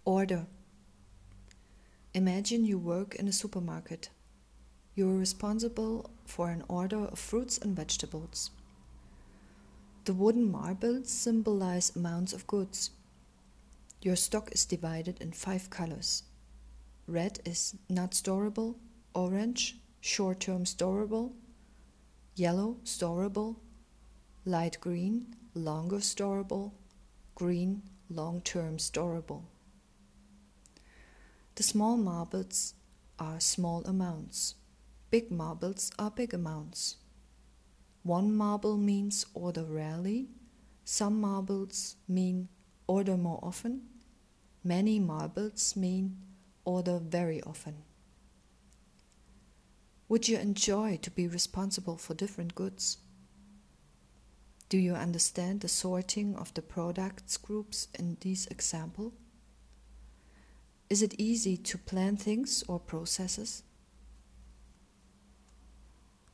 Order. Imagine you work in a supermarket. You are responsible for an order of fruits and vegetables. The wooden marbles symbolize amounts of goods. Your stock is divided in 5 colors. Red is not storable, orange, short-term storable, yellow, storable, light green, longer storable, green, long-term storable. The small marbles are small amounts. Big marbles are big amounts. One marble means order rarely. Some marbles mean order more often. Many marbles mean order very often. Would you enjoy to be responsible for different goods? Do you understand the sorting of the products groups in this example? Is it easy to plan things or processes?